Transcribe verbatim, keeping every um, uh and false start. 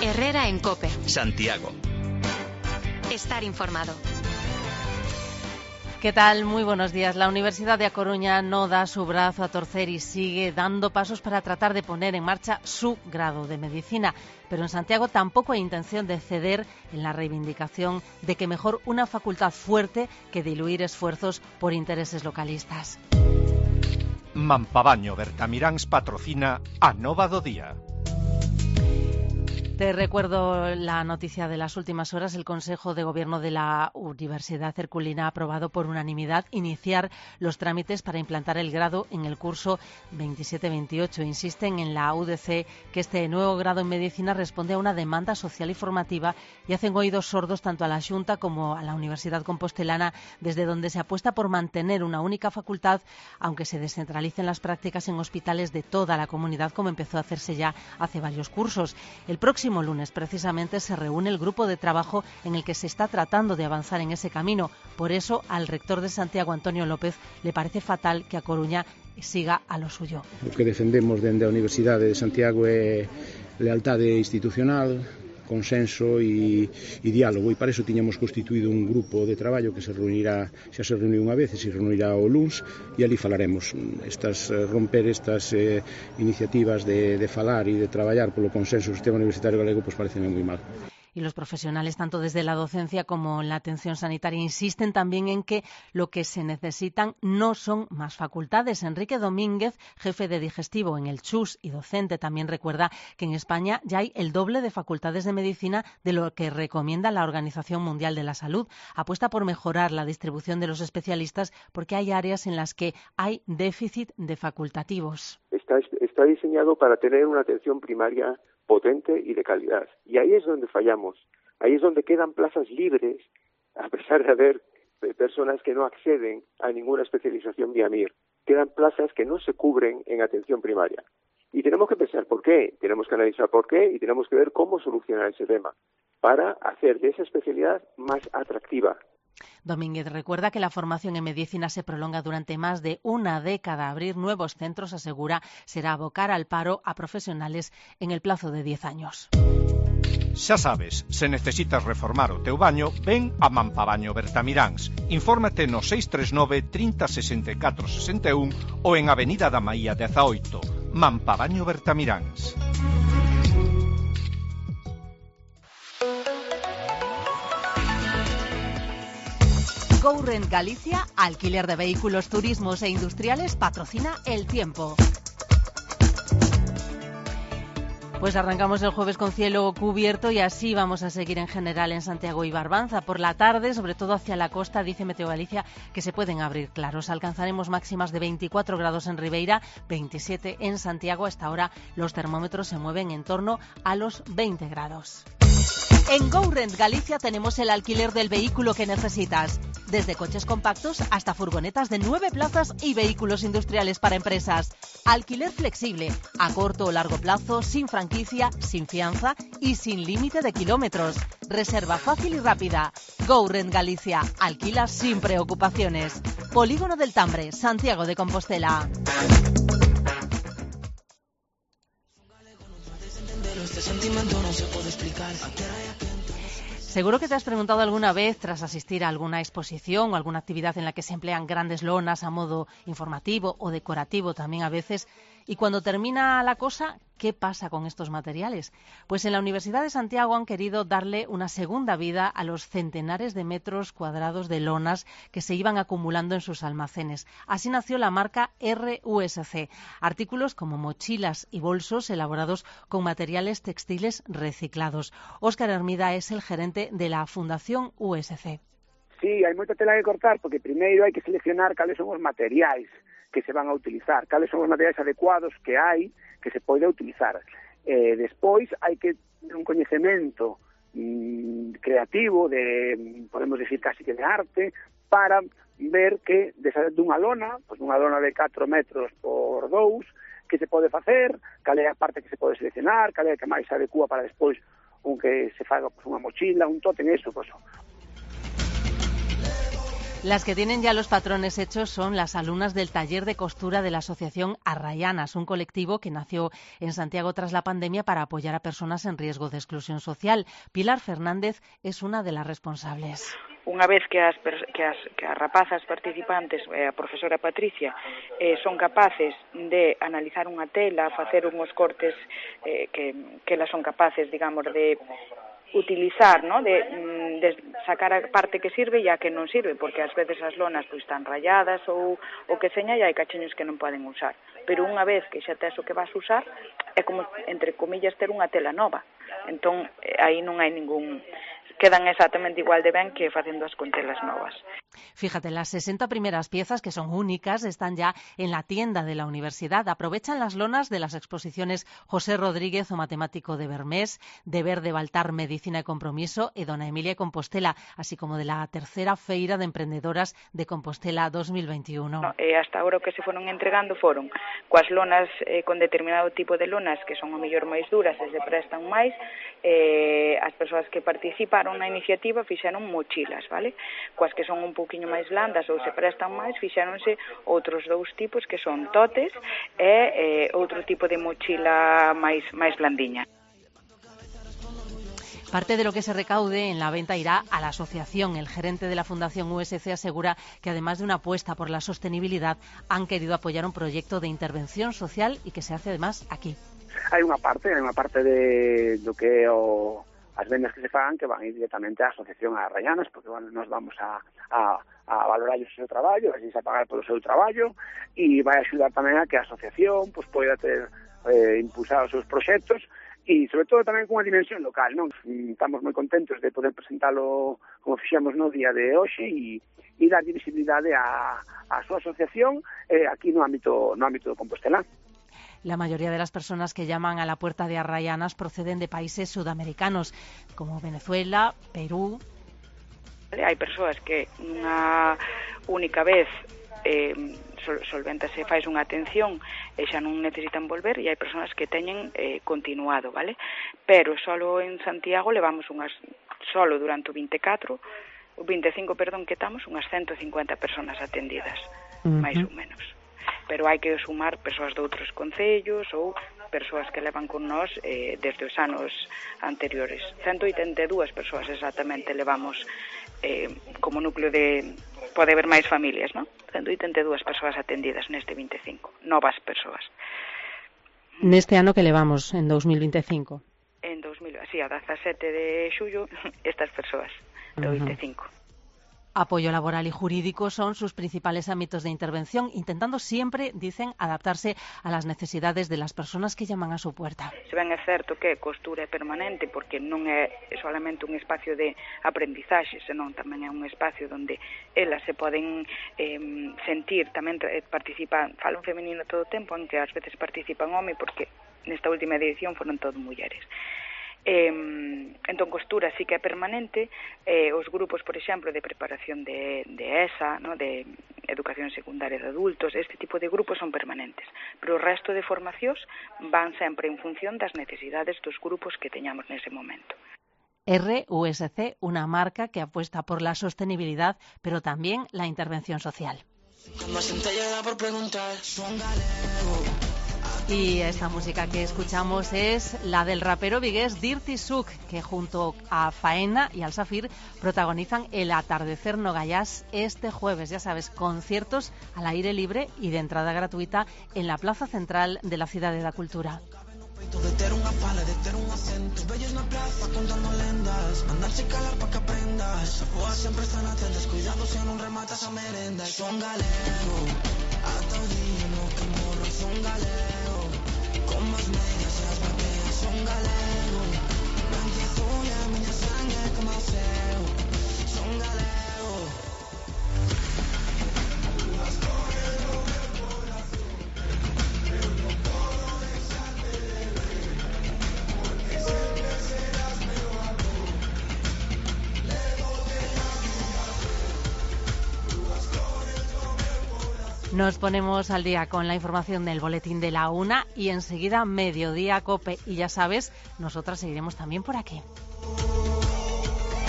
Herrera en COPE. Santiago. Estar informado. ¿Qué tal? Muy buenos días. La Universidad de A Coruña no da su brazo a torcer y sigue dando pasos para tratar de poner en marcha su grado de medicina. Pero en Santiago tampoco hay intención de ceder en la reivindicación de que mejor una facultad fuerte que diluir esfuerzos por intereses localistas. Mampabaño Bertamiráns patrocina a Nova do Día. Te recuerdo la noticia de las últimas horas. El Consejo de Gobierno de la Universidad Herculina ha aprobado por unanimidad iniciar los trámites para implantar el grado en el curso veintisiete veintiocho. Insisten en la U D C que este nuevo grado en medicina responde a una demanda social y formativa y hacen oídos sordos tanto a la Xunta como a la Universidad Compostelana, desde donde se apuesta por mantener una única facultad, aunque se descentralicen las prácticas en hospitales de toda la comunidad, como empezó a hacerse ya hace varios cursos. El próximo El próximo lunes, precisamente, se reúne el grupo de trabajo en el que se está tratando de avanzar en ese camino. Por eso, al rector de Santiago, Antonio López, le parece fatal que A Coruña siga a lo suyo. O que defendemos dende a Universidade de Santiago é lealtade institucional, consenso e, e diálogo, e para eso tiñamos constituído un grupo de traballo que se reunirá, xa se reuniu unha vez e se reunirá o luns, e ali falaremos. Estas, romper estas eh, iniciativas de, de falar e de traballar polo consenso do sistema universitario galego, pois pareceme moi mal. Y los profesionales, tanto desde la docencia como en la atención sanitaria, insisten también en que lo que se necesitan no son más facultades. Enrique Domínguez, jefe de digestivo en el Chus y docente, también recuerda que en España ya hay el doble de facultades de medicina de lo que recomienda la Organización Mundial de la Salud. Apuesta por mejorar la distribución de los especialistas porque hay áreas en las que hay déficit de facultativos. Está, está diseñado para tener una atención primaria potente y de calidad. Y ahí es donde fallamos. Ahí es donde quedan plazas libres, a pesar de haber personas que no acceden a ninguna especialización vía M I R. Quedan plazas que no se cubren en atención primaria. Y tenemos que pensar por qué, tenemos que analizar por qué y tenemos que ver cómo solucionar ese tema para hacer de esa especialidad más atractiva. Domínguez recuerda que la formación en medicina se prolonga durante más de una década. Abrir nuevos centros, asegura, será abocar al paro a profesionales en el plazo de diez años. Xa sabes, se necesitas reformar o teu baño, ven a Mampabaño Bertamiráns. Infórmate no seis tres nove, trinta, sesenta e catro, sesenta e un ou en Avenida da Maía dezaoito. Mampabaño Bertamiráns. GoRent Galicia, alquiler de vehículos, turismos e industriales, patrocina El Tiempo. Pues arrancamos el jueves con cielo cubierto y así vamos a seguir en general en Santiago y Barbanza. Por la tarde, sobre todo hacia la costa, dice Meteo Galicia que se pueden abrir claros. Alcanzaremos máximas de veinticuatro grados en Ribeira, veintisiete en Santiago. Hasta ahora los termómetros se mueven en torno a los veinte grados. En GoRent Galicia tenemos el alquiler del vehículo que necesitas. Desde coches compactos hasta furgonetas de nueve plazas y vehículos industriales para empresas. Alquiler flexible, a corto o largo plazo, sin franquicia, sin fianza y sin límite de kilómetros. Reserva fácil y rápida. GoRent Galicia, alquila sin preocupaciones. Polígono del Tambre, Santiago de Compostela. Seguro que te has preguntado alguna vez, tras asistir a alguna exposición o alguna actividad en la que se emplean grandes lonas a modo informativo o decorativo también a veces, y cuando termina la cosa, ¿qué pasa con estos materiales? Pues en la Universidad de Santiago han querido darle una segunda vida a los centenares de metros cuadrados de lonas que se iban acumulando en sus almacenes. Así nació la marca R U S C, artículos como mochilas y bolsos elaborados con materiales textiles reciclados. Óscar Hermida es el gerente de la Fundación U S C. Sí, hai moita tela que cortar, porque primeiro hai que seleccionar cales son os materiais que se van a utilizar, cales son os materiais adecuados que hai que se pode utilizar. Eh, despois hai que ter un coñecemento mm, creativo, de podemos decir casi que de arte, para ver que desa dunha lona, pois unha lona de catro metros por dous, que se pode facer, cal é a parte que se pode seleccionar, cal é a que máis se adecua para despois un que se faga pois, unha mochila, un tótem, eso, pois, Las que tienen ya los patrones hechos son las alumnas del taller de costura de la asociación Arrayanas, un colectivo que nació en Santiago tras la pandemia para apoyar a personas en riesgo de exclusión social. Pilar Fernández es una de las responsables. Unha vez que as, que as, que as rapazas participantes, e a profesora Patricia, eh, son capaces de analizar unha tela, facer unhos cortes eh, que, que elas son capaces, digamos, de utilizar, ¿no? de, de sacar a parte que sirve e a que non sirve, porque ás veces as lonas pois están rayadas ou o que seña e hai cachiños que non poden usar. Pero unha vez que xa tes o que vas usar, é como, entre comillas, ter unha tela nova. Entón, aí non hai ningún... quedan exactamente igual de ben que facendo as con telas novas. Fíjate, las sesenta primeras piezas, que son únicas, están ya en la tienda de la universidad. Aprovechan las lonas de las exposiciones José Rodríguez, o matemático de Bermés, de Verde Baltar, Medicina y Compromiso, e Dona Emilia y Compostela, así como de la tercera Feira de Emprendedoras de Compostela dos mil veintiuno. No, eh, hasta ahora o que se foron entregando foron coas lonas eh, con determinado tipo de lonas que son o mellor máis duras e se prestan máis. Eh, as persoas que participaron na iniciativa fixeron mochilas, vale? Coas que son un pouquiño máis blandas ou se prestan máis, fixéronse outros dous tipos que son totes e eh, outro tipo de mochila máis máis blandiña. Parte de lo que se recaude en la venta irá a la asociación. El gerente de la Fundación U S C asegura que, además de una apuesta por la sostenibilidad, han querido apoyar un proyecto de intervención social y que se hace además aquí. Hai unha parte, hai unha parte de do que o as vendas que se fan que van ir directamente á asociación Arrayanas, porque bueno, nos vamos a, a, a valorar o seu traballo, así a pagar polo seu traballo, e vai axudar tamén a que a asociación pues, poida ter eh, impulsar os seus proxectos e, sobre todo, tamén con unha dimensión local, non? Estamos moi contentos de poder presentalo como fixemos no día de hoxe e, e dar visibilidade á, á súa asociación eh, aquí no ámbito, no ámbito do Compostela. La mayoría de las personas que llaman a la puerta de Arrayanas proceden de países sudamericanos, como Venezuela, Perú. Hai persoas que unha única vez eh, sol, solventase, faz unha atención e xa non necesitan volver, e hai persoas que teñen eh, continuado, vale? Pero solo en Santiago levamos unhas, solo durante o veinticuatro, o veinticinco, perdón, que estamos, unhas ciento cincuenta persoas atendidas, uh-huh. máis ou menos. Pero hai que sumar persoas de outros concellos ou persoas que levan con nós eh, desde os anos anteriores. ciento oitenta e dúas persoas exactamente levamos eh, como núcleo de... Pode haber máis familias, non? ciento oitenta e dúas persoas atendidas neste veinticinco, novas persoas. Neste ano que levamos, en dos mil veinticinco? En dos mil, así, a dezasete de xullo, estas persoas, do uh-huh. veinticinco. Apoyo laboral y jurídico son sus principales ámbitos de intervención, intentando siempre, dicen, adaptarse a las necesidades de las personas que llaman a su puerta. Se ben é certo que costura é permanente, porque non é solamente un espacio de aprendizaxe, senón tamén é un espacio onde elas se poden eh, sentir, tamén participan, falo femenino todo o tempo, aunque ás veces participan home, porque nesta última edición foron todo mulleres. Eh, entón, costura sí que é permanente. Eh, os grupos, por exemplo, de preparación de, de E S A, no? De educación secundaria de adultos, este tipo de grupos son permanentes, pero o resto de formacións van sempre en función das necesidades dos grupos que teñamos nese momento. R U S C, una marca que apuesta por la sostenibilidad, pero también la intervención social. Y esta música que escuchamos es la del rapero vigués Dirty Souk, que junto a Faena y Al Safir protagonizan el Atardecer Nogayás este jueves. Ya sabes, conciertos al aire libre y de entrada gratuita en la plaza central de la Ciudad de la Cultura. Con más medias e as bateas son galego. Branca tuya, miña sangue como o seu. Son galego. As cores do meu corazón. Eu non podo deixarte de ver, porque sempre serás meu amor. Levo-te na miña fe. As cores do meu corazón. Nos ponemos al día con la información del boletín de la una y enseguida Mediodía Cope. Y ya sabes, nosotras seguiremos también por aquí.